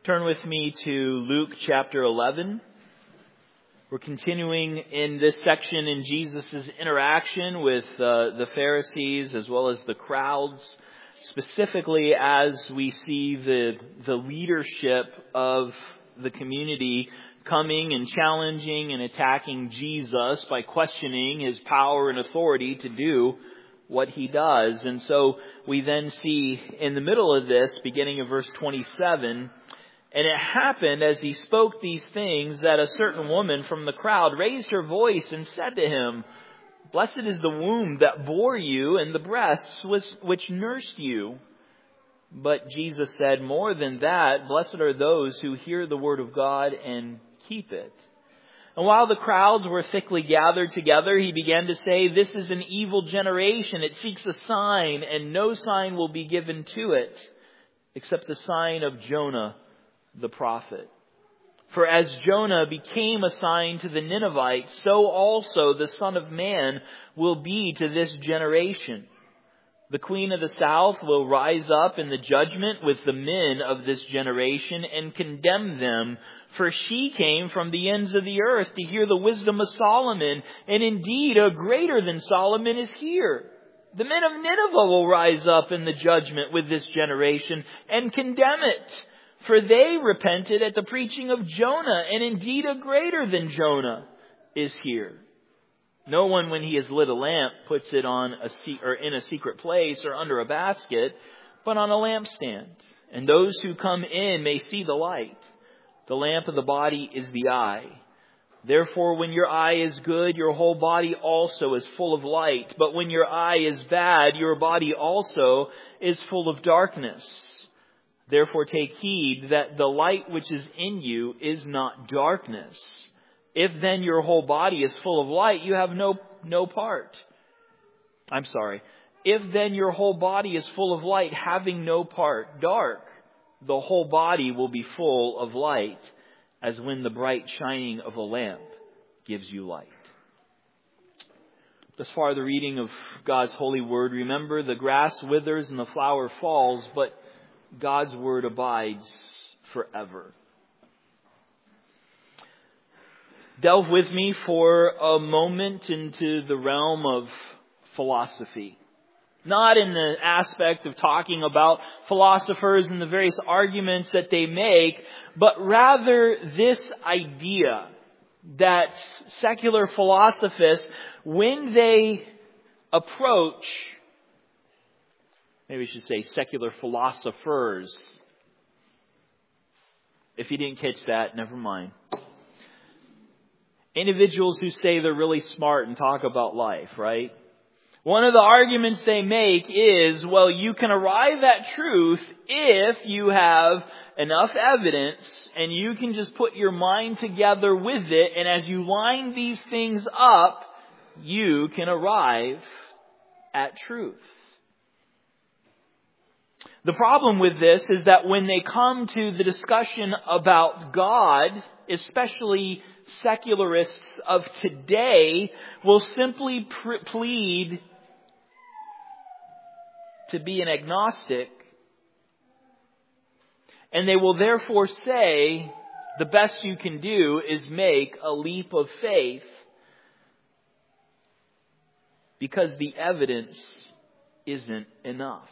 Turn with me to Luke chapter 11. We're continuing in this section in Jesus' interaction with the Pharisees as well as the crowds, specifically as we see the leadership of the community coming and challenging and attacking Jesus by questioning his power and authority to do what he does. And so we then see in the middle of this, beginning of verse 27, and it happened as he spoke these things that a certain woman from the crowd raised her voice and said to him, "Blessed is the womb that bore you and the breasts which nursed you." But Jesus said, "More than that, blessed are those who hear the word of God and keep it." And while the crowds were thickly gathered together, he began to say, "This is an evil generation. It seeks a sign, and no sign will be given to it, except the sign of Jonah the prophet. For as Jonah became a sign to the Ninevites, so also the Son of Man will be to this generation. The Queen of the South will rise up in the judgment with the men of this generation and condemn them. For she came from the ends of the earth to hear the wisdom of Solomon, and indeed a greater than Solomon is here. The men of Nineveh will rise up in the judgment with this generation and condemn it. For they repented at the preaching of Jonah, and indeed a greater than Jonah is here. No one, when he has lit a lamp, puts it in a secret place or under a basket, but on a lampstand. And those who come in may see the light. The lamp of the body is the eye. Therefore, when your eye is good, your whole body also is full of light. But when your eye is bad, your body also is full of darkness. Therefore take heed that the light which is in you is not darkness. If then your whole body is full of light, you have no part. If then your whole body is full of light, having no part dark, the whole body will be full of light, as when the bright shining of a lamp gives you light." Thus far, the reading of God's holy word. Remember, the grass withers and the flower falls, but God's word abides forever. Delve with me for a moment into the realm of philosophy. Not in the aspect of talking about philosophers and the various arguments that they make, but rather this idea that secular philosophers, when they approach, maybe we should say secular philosophers. If you didn't catch that, never mind. Individuals who say they're really smart and talk about life, right? One of the arguments they make is, well, you can arrive at truth if you have enough evidence and you can just put your mind together with it. And as you line these things up, you can arrive at truth. The problem with this is that when they come to the discussion about God, especially secularists of today, will simply plead to be an agnostic. And they will therefore say the best you can do is make a leap of faith because the evidence isn't enough.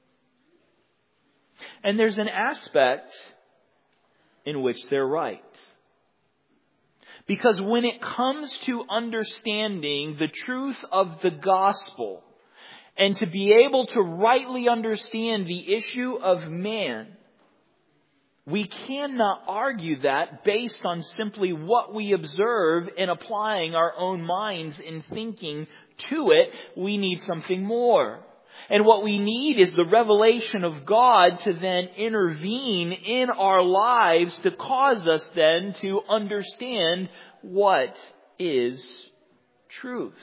And there's an aspect in which they're right. Because when it comes to understanding the truth of the gospel and to be able to rightly understand the issue of man, we cannot argue that based on simply what we observe and applying our own minds in thinking to it. We need something more. And what we need is the revelation of God to then intervene in our lives to cause us then to understand what is truth.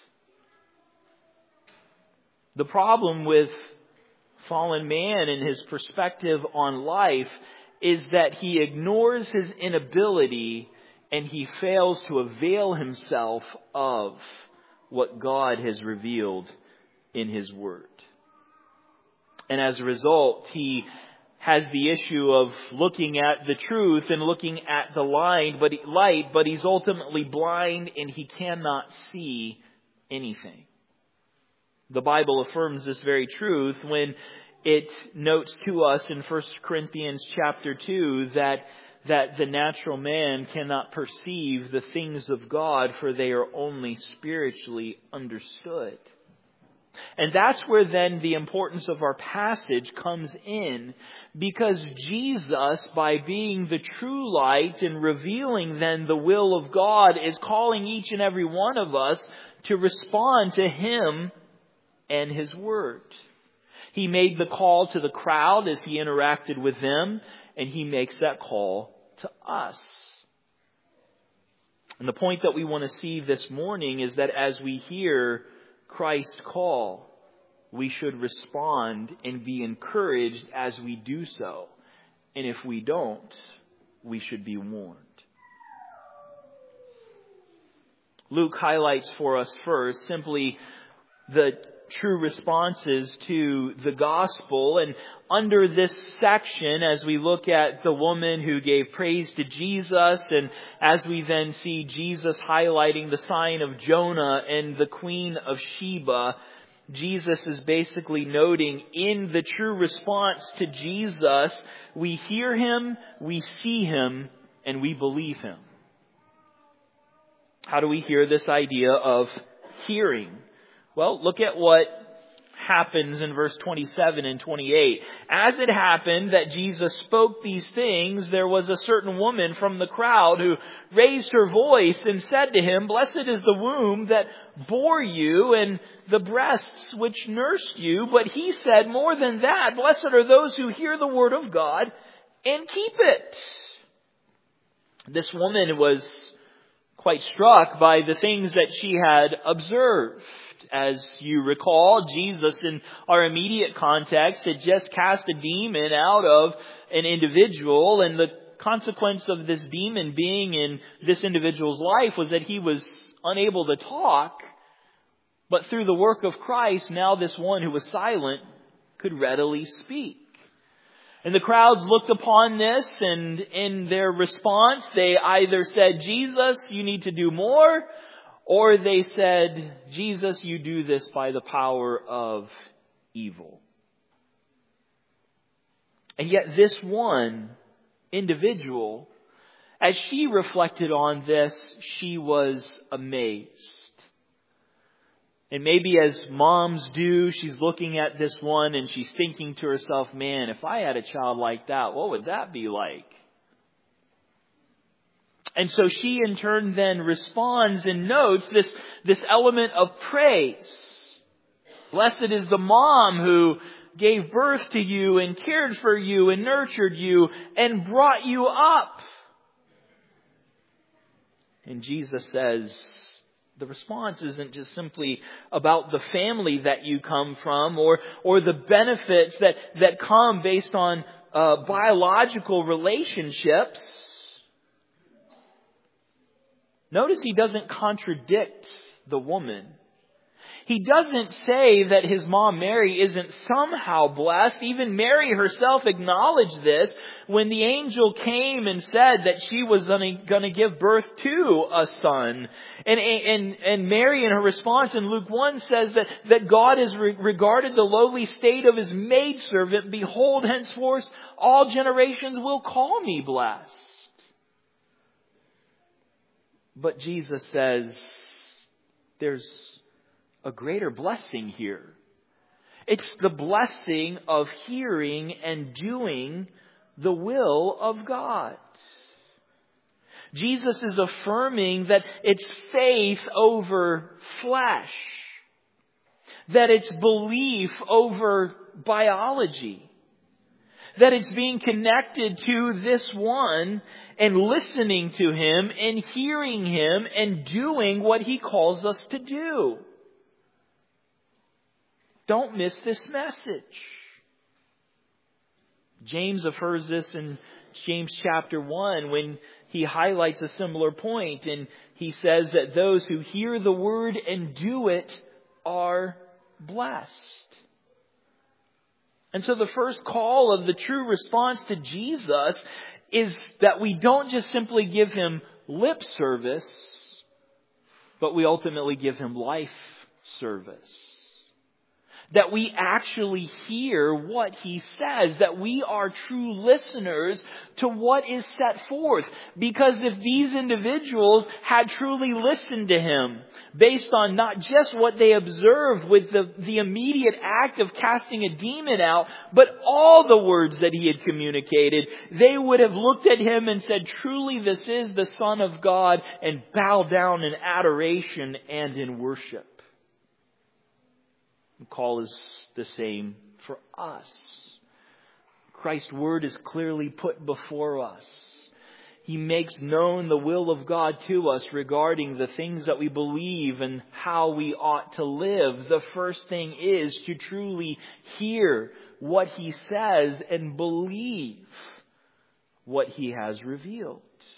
The problem with fallen man and his perspective on life is that he ignores his inability and he fails to avail himself of what God has revealed in His Word. And as a result, he has the issue of looking at the truth and looking at the light, but he's ultimately blind and he cannot see anything. The Bible affirms this very truth when it notes to us in 1 Corinthians chapter 2 that the natural man cannot perceive the things of God, for they are only spiritually understood. And that's where then the importance of our passage comes in, because Jesus, by being the true light and revealing then the will of God, is calling each and every one of us to respond to Him and His Word. He made the call to the crowd as He interacted with them, and He makes that call to us. And the point that we want to see this morning is that as we hear Christ's call, we should respond and be encouraged as we do so. And if we don't, we should be warned. Luke highlights for us first simply the true responses to the gospel. And under this section, as we look at the woman who gave praise to Jesus, and as we then see Jesus highlighting the sign of Jonah and the Queen of Sheba, Jesus is basically noting in the true response to Jesus, we hear Him, we see Him, and we believe Him. How do we hear this idea of hearing? Well, look at what happens in verse 27 and 28. As it happened that Jesus spoke these things, there was a certain woman from the crowd who raised her voice and said to Him, "Blessed is the womb that bore you and the breasts which nursed you." But He said, "More than that, blessed are those who hear the word of God and keep it." This woman was quite struck by the things that she had observed. As you recall, Jesus in our immediate context had just cast a demon out of an individual, and the consequence of this demon being in this individual's life was that he was unable to talk. But through the work of Christ, now this one who was silent could readily speak. And the crowds looked upon this, and in their response, they either said, "Jesus, you need to do more," or they said, "Jesus, you do this by the power of evil." And yet this one individual, as she reflected on this, she was amazed. And maybe as moms do, she's looking at this one and she's thinking to herself, "Man, if I had a child like that, what would that be like?" And so she in turn then responds and notes this element of praise. Blessed is the mom who gave birth to you and cared for you and nurtured you and brought you up. And Jesus says, the response isn't just simply about the family that you come from or the benefits that come based on biological relationships. Notice He doesn't contradict the woman. He doesn't say that his mom Mary isn't somehow blessed. Even Mary herself acknowledged this when the angel came and said that she was going to give birth to a son. And Mary in her response in Luke 1 says that God has regarded the lowly state of His maidservant. Behold, henceforth all generations will call me blessed. But Jesus says there's a greater blessing here. It's the blessing of hearing and doing the will of God. Jesus is affirming that it's faith over flesh, that it's belief over biology, that it's being connected to this one and listening to Him and hearing Him and doing what He calls us to do. Don't miss this message. James affirms this in James chapter 1 when he highlights a similar point, and he says that those who hear the word and do it are blessed. And so the first call of the true response to Jesus is that we don't just simply give Him lip service, but we ultimately give Him life service. That we actually hear what He says, that we are true listeners to what is set forth. Because if these individuals had truly listened to Him, based on not just what they observed with the immediate act of casting a demon out, but all the words that He had communicated, they would have looked at Him and said, truly this is the Son of God, and bow down in adoration and in worship. The call is the same for us. Christ's word is clearly put before us. He makes known the will of God to us regarding the things that we believe and how we ought to live. The first thing is to truly hear what He says and believe what He has revealed.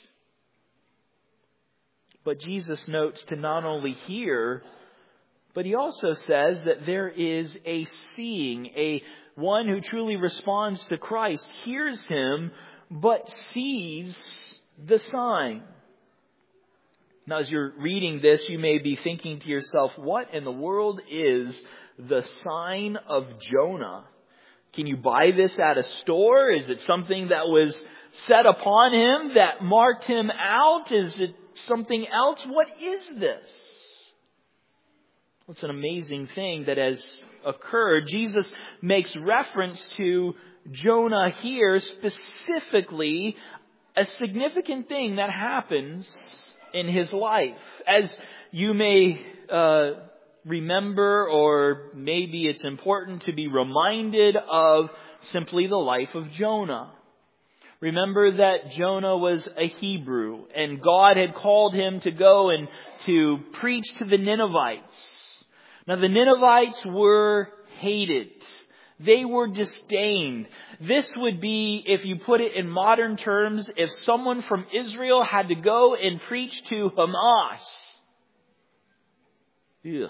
But Jesus notes to not only hear, but He also says that there is a seeing, one who truly responds to Christ, hears Him, but sees the sign. Now, as you're reading this, you may be thinking to yourself, what in the world is the sign of Jonah? Can you buy this at a store? Is it something that was set upon him that marked him out? Is it something else? What is this? It's an amazing thing that has occurred. Jesus makes reference to Jonah here, specifically a significant thing that happens in his life. As you may remember, or maybe it's important to be reminded of simply the life of Jonah. Remember that Jonah was a Hebrew, and God had called him to go and to preach to the Ninevites. Now, the Ninevites were hated. They were disdained. This would be, if you put it in modern terms, if someone from Israel had to go and preach to Hamas. Ugh.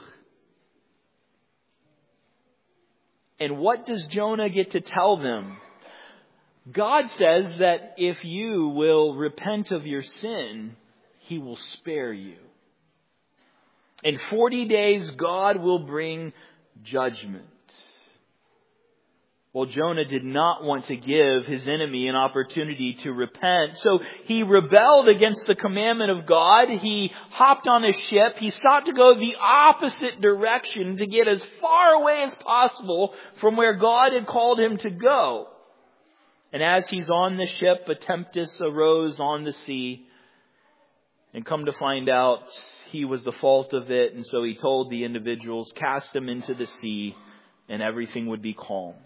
And what does Jonah get to tell them? God says that if you will repent of your sin, He will spare you. In 40 days, God will bring judgment. Well, Jonah did not want to give his enemy an opportunity to repent. So he rebelled against the commandment of God. He hopped on a ship. He sought to go the opposite direction to get as far away as possible from where God had called him to go. And as he's on the ship, a tempest arose on the sea. And come to find out, he was the fault of it. And so he told the individuals, cast him into the sea and everything would be calmed.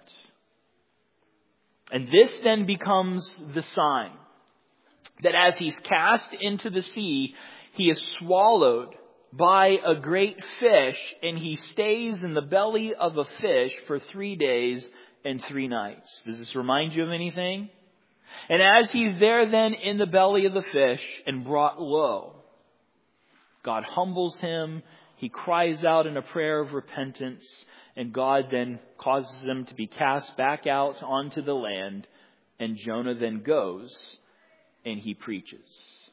And this then becomes the sign that as he's cast into the sea, he is swallowed by a great fish, and he stays in the belly of a fish for 3 days and 3 nights. Does this remind you of anything? And as he's there then in the belly of the fish and brought low, God humbles him. He cries out in a prayer of repentance. And God then causes them to be cast back out onto the land. And Jonah then goes and he preaches.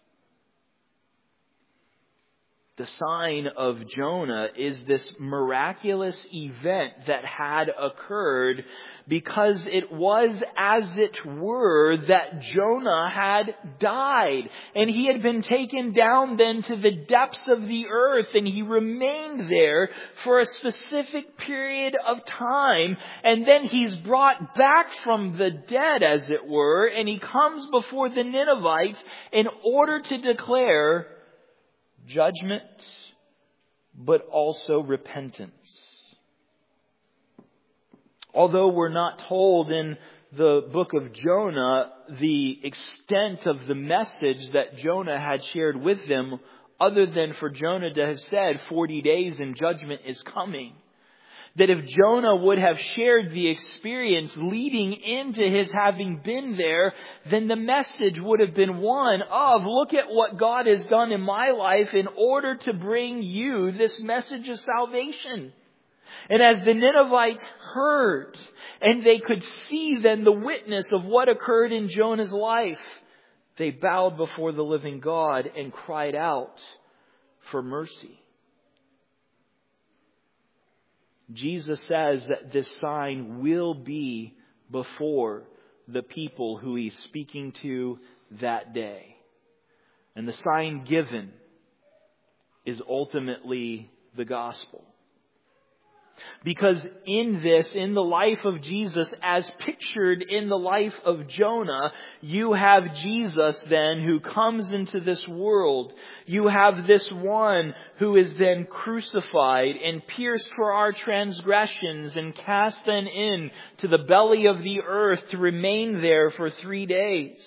The sign of Jonah is this miraculous event that had occurred because it was, as it were, that Jonah had died. And he had been taken down then to the depths of the earth, and he remained there for a specific period of time. And then he's brought back from the dead, as it were, and he comes before the Ninevites in order to declare judgment, but also repentance. Although we're not told in the book of Jonah the extent of the message that Jonah had shared with them, other than for Jonah to have said 40 days and judgment is coming. That if Jonah would have shared the experience leading into his having been there, then the message would have been one of, look at what God has done in my life in order to bring you this message of salvation. And as the Ninevites heard, and they could see then the witness of what occurred in Jonah's life, they bowed before the living God and cried out for mercy. Jesus says that this sign will be before the people who He's speaking to that day. And the sign given is ultimately the gospel. Because in this, in the life of Jesus, as pictured in the life of Jonah, you have Jesus then who comes into this world. You have this one who is then crucified and pierced for our transgressions and cast then into the belly of the earth to remain there for 3 days.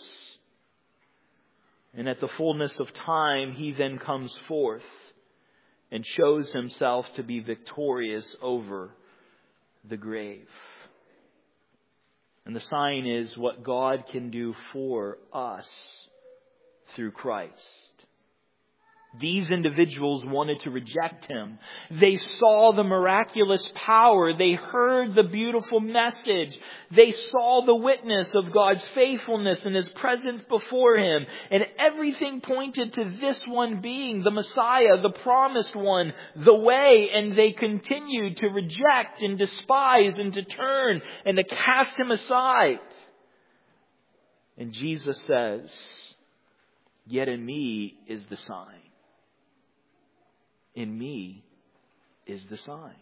And at the fullness of time, He then comes forth and shows Himself to be victorious over the grave. And the sign is what God can do for us through Christ. These individuals wanted to reject Him. They saw the miraculous power. They heard the beautiful message. They saw the witness of God's faithfulness and His presence before Him. And everything pointed to this one being the Messiah, the promised one, the way. And they continued to reject and despise and to turn and to cast Him aside. And Jesus says, "Yet in me is the sign." In me is the sign.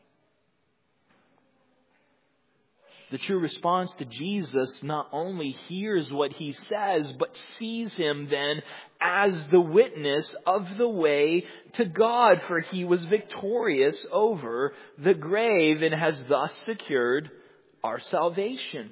The true response to Jesus not only hears what He says, but sees Him then as the witness of the way to God. For He was victorious over the grave and has thus secured our salvation.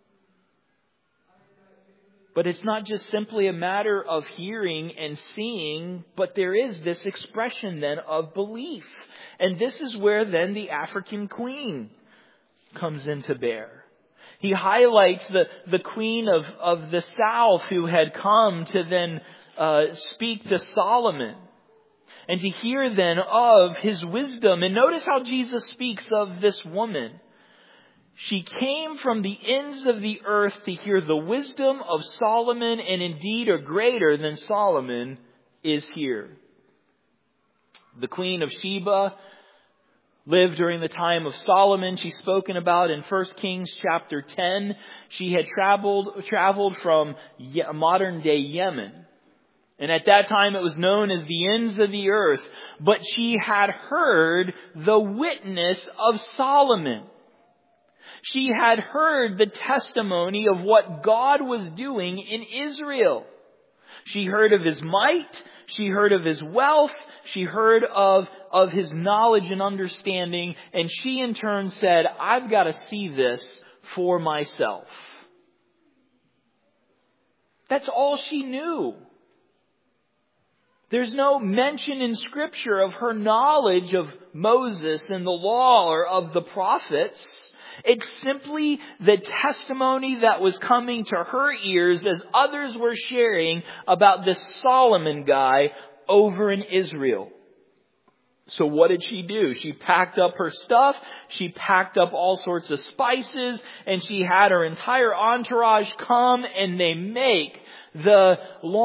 But it's not just simply a matter of hearing and seeing, but there is this expression then of belief. And this is where then the African queen comes into bear. He highlights the queen of the south who had come to then speak to Solomon and to hear then of his wisdom. And notice how Jesus speaks of this woman. She came from the ends of the earth to hear the wisdom of Solomon, and indeed a greater than Solomon is here. The Queen of Sheba lived during the time of Solomon. She's spoken about in 1 Kings chapter 10. She had traveled from modern day Yemen. And at that time it was known as the ends of the earth. But she had heard the witness of Solomon. She had heard the testimony of what God was doing in Israel. She heard of His might. She heard of His wealth. She heard of His knowledge and understanding. And she in turn said, "I've got to see this for myself." That's all she knew. There's no mention in Scripture of her knowledge of Moses and the law or of the prophets. It's simply the testimony that was coming to her ears as others were sharing about this Solomon guy over in Israel. So what did she do? She packed up her stuff. She packed up all sorts of spices, and she had her entire entourage come, and they make the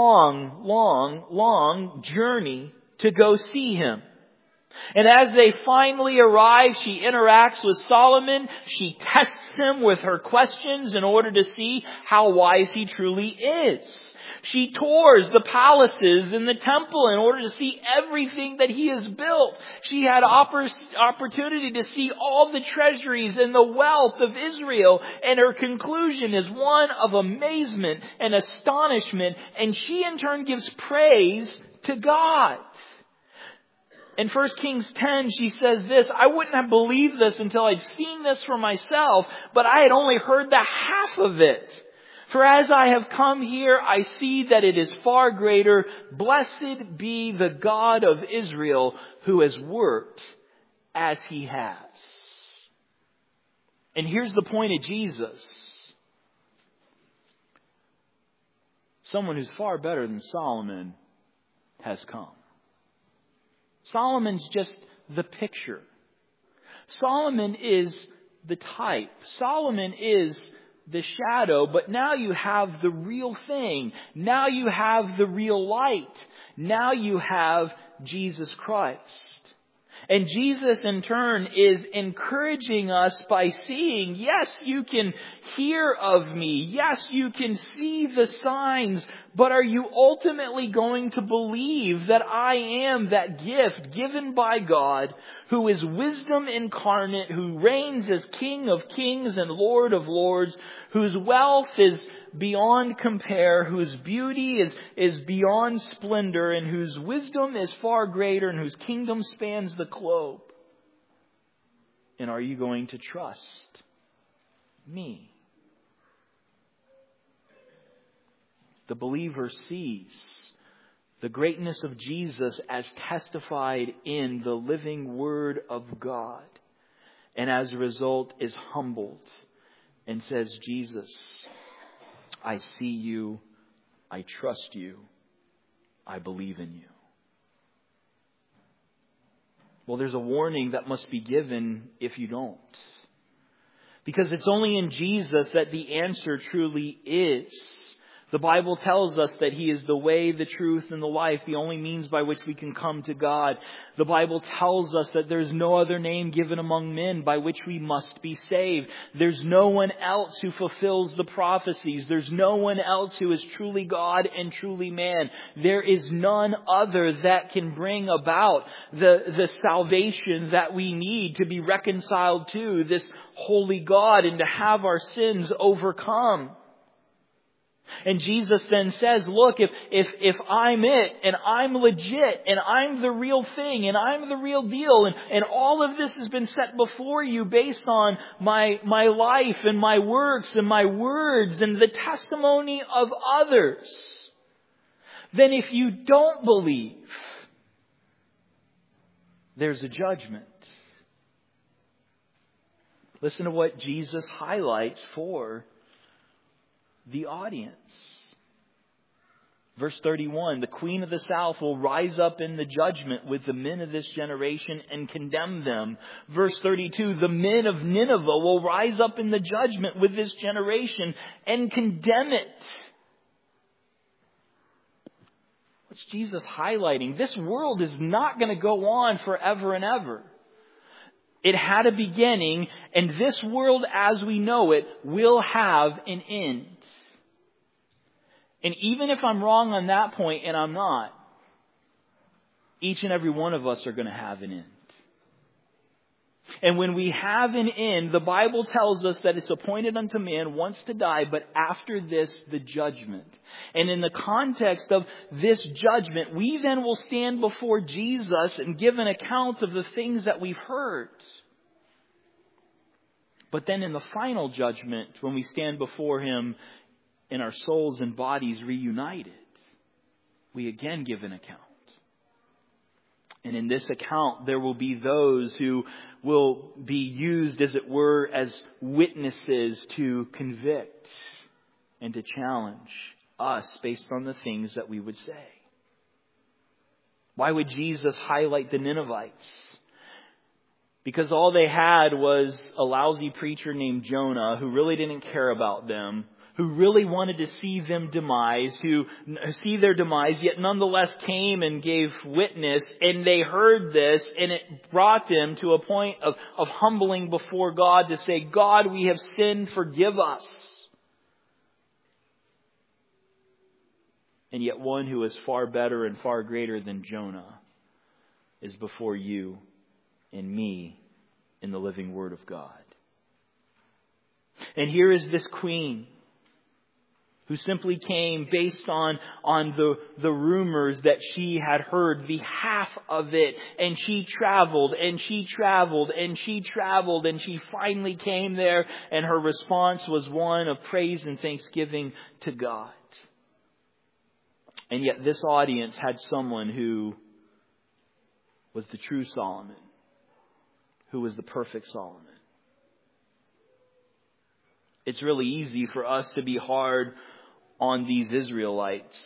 long journey to go see him. And as they finally arrive, she interacts with Solomon. She tests him with her questions in order to see how wise he truly is. She tours the palaces and the temple in order to see everything that he has built. She had opportunity to see all the treasuries and the wealth of Israel. And her conclusion is one of amazement and astonishment. And she in turn gives praise to God. In 1 Kings 10, she says this, "I wouldn't have believed this until I'd seen this for myself, but I had only heard the half of it. For as I have come here, I see that it is far greater. Blessed be the God of Israel who has worked as He has." And here's the point of Jesus. Someone who's far better than Solomon has come. Solomon's just the picture. Solomon is the type. Solomon is the shadow, but now you have the real thing. Now you have the real light. Now you have Jesus Christ. And Jesus in turn is encouraging us by seeing, yes, you can hear of me. Yes, you can see the signs. But are you ultimately going to believe that I am that gift given by God, who is wisdom incarnate, who reigns as King of kings and Lord of lords, whose wealth is beyond compare, whose beauty is beyond splendor, and whose wisdom is far greater, and whose kingdom spans the globe? And are you going to trust me? The believer sees the greatness of Jesus as testified in the living Word of God, and as a result is humbled and says, Jesus, I see you, I trust you, I believe in you. Well, there's a warning that must be given if you don't. Because it's only in Jesus that the answer truly is. The Bible tells us that He is the way, the truth, and the life, the only means by which we can come to God. The Bible tells us that there's no other name given among men by which we must be saved. There's no one else who fulfills the prophecies. There's no one else who is truly God and truly man. There is none other that can bring about the salvation that we need to be reconciled to this holy God and to have our sins overcome. And Jesus then says, look, if I'm it, and I'm legit, and I'm the real thing, and I'm the real deal, and all of this has been set before you based on my life and my works and my words and the testimony of others, then if you don't believe, there's a judgment. Listen to what Jesus highlights for the audience. Verse 31, the queen of the south will rise up in the judgment with the men of this generation and condemn them. Verse 32, the men of Nineveh will rise up in the judgment with this generation and condemn it. What's Jesus highlighting? This world is not going to go on forever and ever. It had a beginning, and this world as we know it will have an end. And even if I'm wrong on that point, and I'm not, each and every one of us are going to have an end. And when we have an end, the Bible tells us that it's appointed unto man once to die, but after this, the judgment. And in the context of this judgment, we then will stand before Jesus and give an account of the things that we've heard. But then in the final judgment, when we stand before Him and our souls and bodies reunited, we again give an account. And in this account, there will be those who will be used, as it were, as witnesses to convict and to challenge us based on the things that we would say. Why would Jesus highlight the Ninevites? Because all they had was a lousy preacher named Jonah who really didn't care about them, who really wanted to see their demise, yet nonetheless came and gave witness, and they heard this, and it brought them to a point of humbling before God to say, God, we have sinned, forgive us. And yet one who is far better and far greater than Jonah is before you and me in the living Word of God. And here is this queen who simply came based on the rumors that she had heard, the half of it. And she traveled and she traveled and she traveled and she finally came there, and her response was one of praise and thanksgiving to God. And yet this audience had someone who was the true Solomon, who was the perfect Solomon. It's really easy for us to be hard on these Israelites.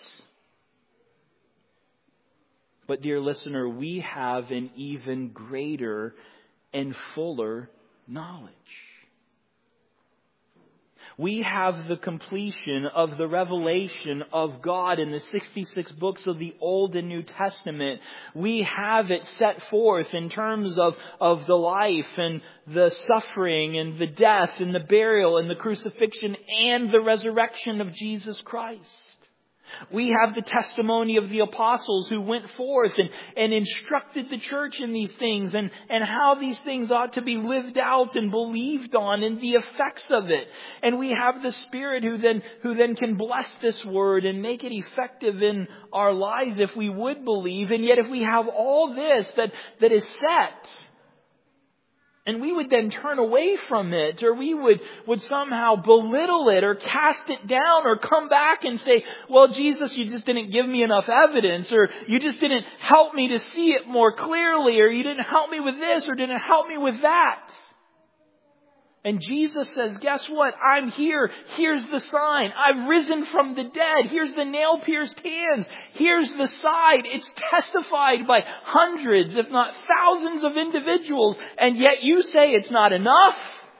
But dear listener, we have an even greater and fuller knowledge. We have the completion of the revelation of God in the 66 books of the Old and New Testament. We have it set forth in terms of the life and the suffering and the death and the burial and the crucifixion and the resurrection of Jesus Christ. We have the testimony of the apostles who went forth and instructed the church in these things and how these things ought to be lived out and believed on and the effects of it. And we have the Spirit who then can bless this word and make it effective in our lives if we would believe. And yet if we have all this that is set, and we would then turn away from it, or we would somehow belittle it or cast it down or come back and say, well, Jesus, you just didn't give me enough evidence, or you just didn't help me to see it more clearly, or you didn't help me with this or didn't help me with that. And Jesus says, guess what? I'm here. Here's the sign. I've risen from the dead. Here's the nail-pierced hands. Here's the side. It's testified by hundreds, if not thousands of individuals. And yet you say it's not enough.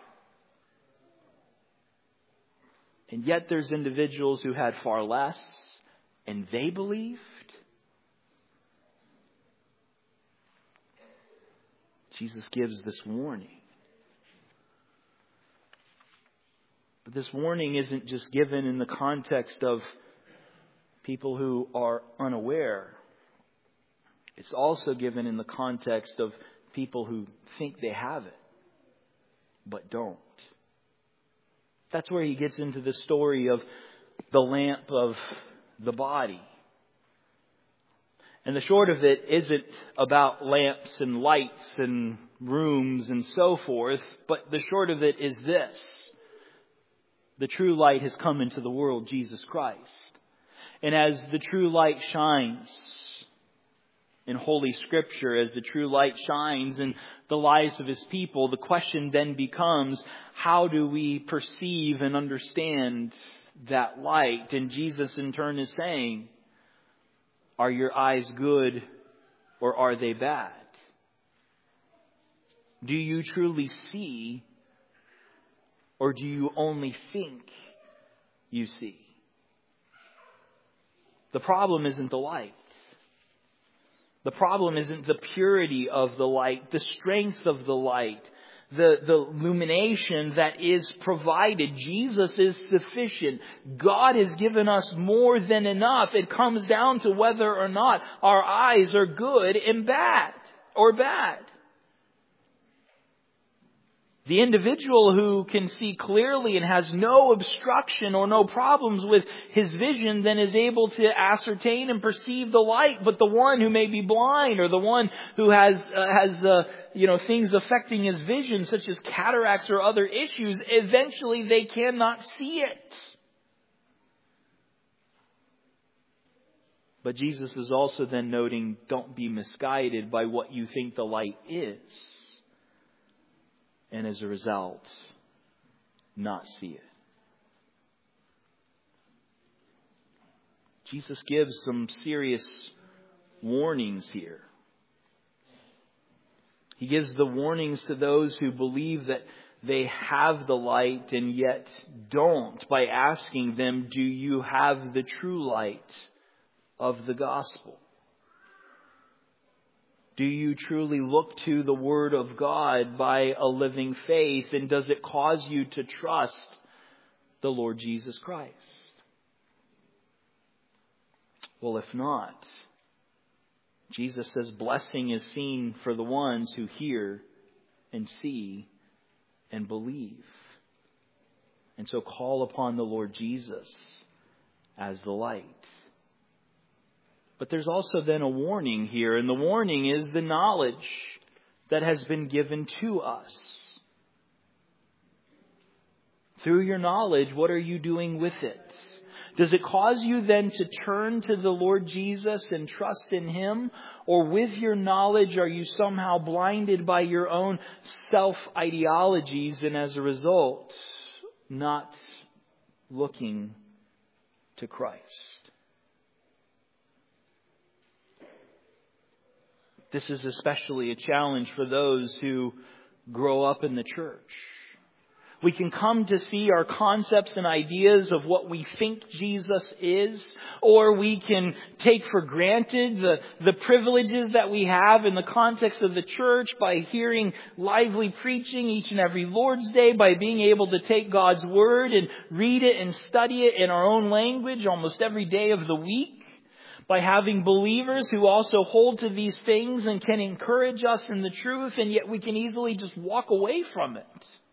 And yet there's individuals who had far less, and they believed. Jesus gives this warning. But this warning isn't just given in the context of people who are unaware. It's also given in the context of people who think they have it, but don't. That's where he gets into the story of the lamp of the body. And the short of it isn't about lamps and lights and rooms and so forth, but the short of it is this. The true light has come into the world, Jesus Christ. And as the true light shines in Holy Scripture, as the true light shines in the lives of His people, the question then becomes, how do we perceive and understand that light? And Jesus in turn is saying, are your eyes good or are they bad? Do you truly see, or do you only think you see? The problem isn't the light. The problem isn't the purity of the light, the strength of the light, the illumination that is provided. Jesus is sufficient. God has given us more than enough. It comes down to whether or not our eyes are good and bad or bad. The individual who can see clearly and has no obstruction or no problems with his vision then is able to ascertain and perceive the light. But the one who may be blind, or the one who has things affecting his vision, such as cataracts or other issues, eventually they cannot see it. But Jesus is also then noting, don't be misguided by what you think the light is. And as a result, not see it. Jesus gives some serious warnings here. He gives the warnings to those who believe that they have the light and yet don't, by asking them, do you have the true light of the gospel? Do you truly look to the Word of God by a living faith? And does it cause you to trust the Lord Jesus Christ? Well, if not, Jesus says blessing is seen for the ones who hear and see and believe. And so call upon the Lord Jesus as the light. But there's also then a warning here, and the warning is the knowledge that has been given to us. Through your knowledge, what are you doing with it? Does it cause you then to turn to the Lord Jesus and trust in Him? Or with your knowledge, are you somehow blinded by your own self-ideologies and as a result, not looking to Christ? This is especially a challenge for those who grow up in the church. We can come to see our concepts and ideas of what we think Jesus is, or we can take for granted the privileges that we have in the context of the church by hearing lively preaching each and every Lord's Day, by being able to take God's Word and read it and study it in our own language almost every day of the week, by having believers who also hold to these things and can encourage us in the truth, and yet we can easily just walk away from it.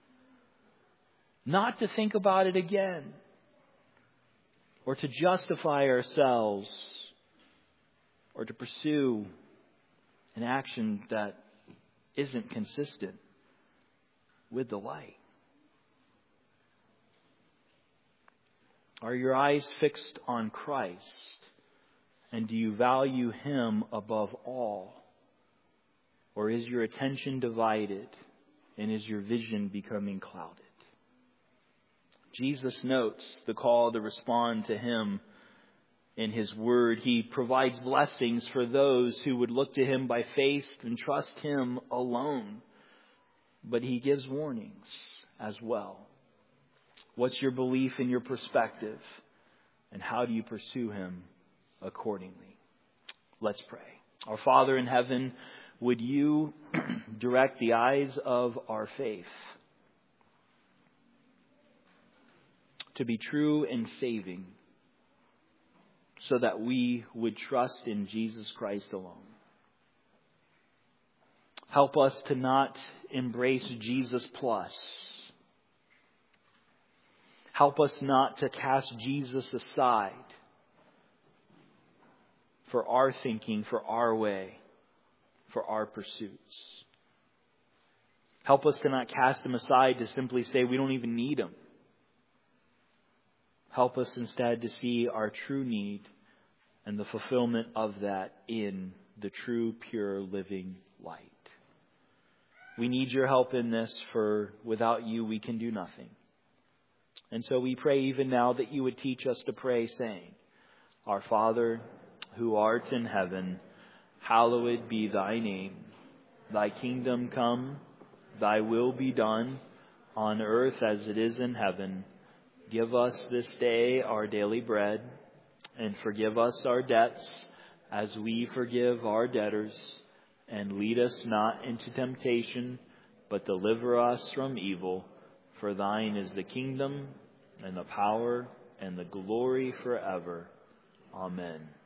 Not to think about it again, or to justify ourselves, or to pursue an action that isn't consistent with the light. Are your eyes fixed on Christ? And do you value Him above all? Or is your attention divided, and is your vision becoming clouded? Jesus notes the call to respond to Him in His Word. He provides blessings for those who would look to Him by faith and trust Him alone. But He gives warnings as well. What's your belief and your perspective? And how do you pursue Him accordingly? Let's pray. Our Father in heaven, would you direct the eyes of our faith to be true and saving, so that we would trust in Jesus Christ alone. Help us to not embrace Jesus plus. Help us not to cast Jesus aside for our thinking, for our way, for our pursuits. Help us to not cast Him aside to simply say we don't even need Him. Help us instead to see our true need and the fulfillment of that in the true, pure, living light. We need your help in this, for without you we can do nothing. And so we pray even now that you would teach us to pray, saying, Our Father, who art in heaven, hallowed be thy name. Thy kingdom come, thy will be done, on earth as it is in heaven. Give us this day our daily bread, and forgive us our debts as we forgive our debtors. And lead us not into temptation, but deliver us from evil. For thine is the kingdom, and the power, and the glory forever. Amen.